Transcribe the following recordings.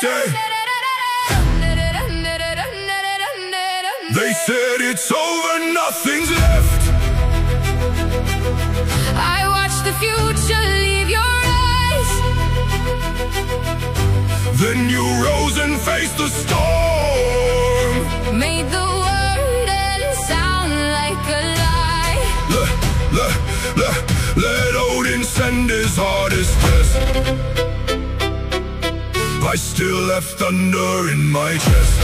say, they said it's over, nothing's left. I watched the future leave your eyes. Then you rose and faced the storm. Made the word end sound like a lie. Let Odin send his hardest test. I still left thunder in my chest.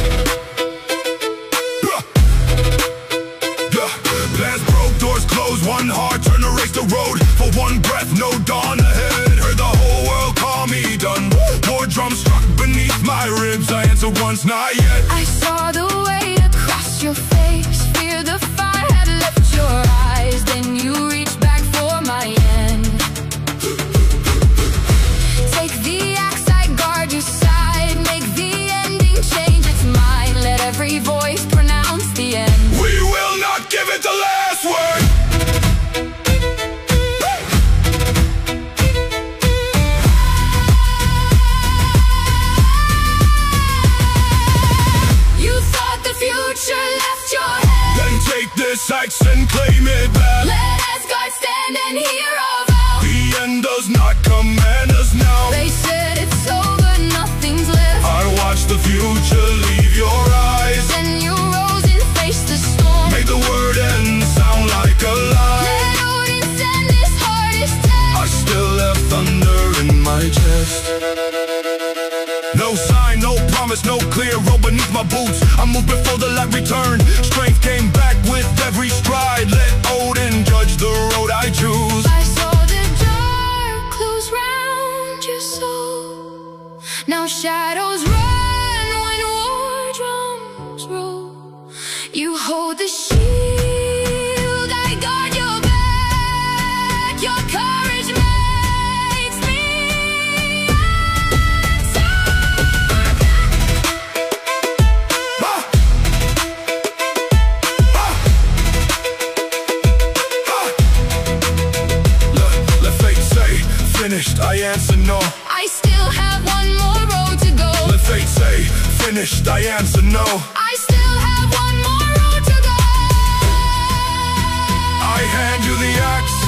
Plans broke, doors closed, one heart turned to race the road. For one breath, no dawn ahead. Heard the whole world call me done. War drums struck beneath my ribs. I answered once, not yet. I saw the weight across your face. Fear the fire had left your eyes. Then you reached back for my end. Take the axe, I guard your side. Make the ending change its mind. Let every voice pronounce the end. We will not give it the last word. You thought the future left your head. Then take this axe and claim it back. Let Asgard stand and hear our vow. The end does not command us now. They said it's over, nothing's left. I watched the future leave your eyes. Then you rose and faced the storm. Made the word end sound like a lie. Let Odin send his hardest test. I still have thunder in my chest. No sign, no promise, no clear road beneath my boots. I moved before the light returned. Strength came back with every stride. Let Odin judge the road I choose. I saw the dark close round your soul. Now shadows run when war drums roll. You hold the shield, I guard your back. Your courage makes me answer. Let fate say, finished, I answer no. I still have one more road to go. Let fate say, finished, I answer no. I still have one more road to go. I hand you the axe.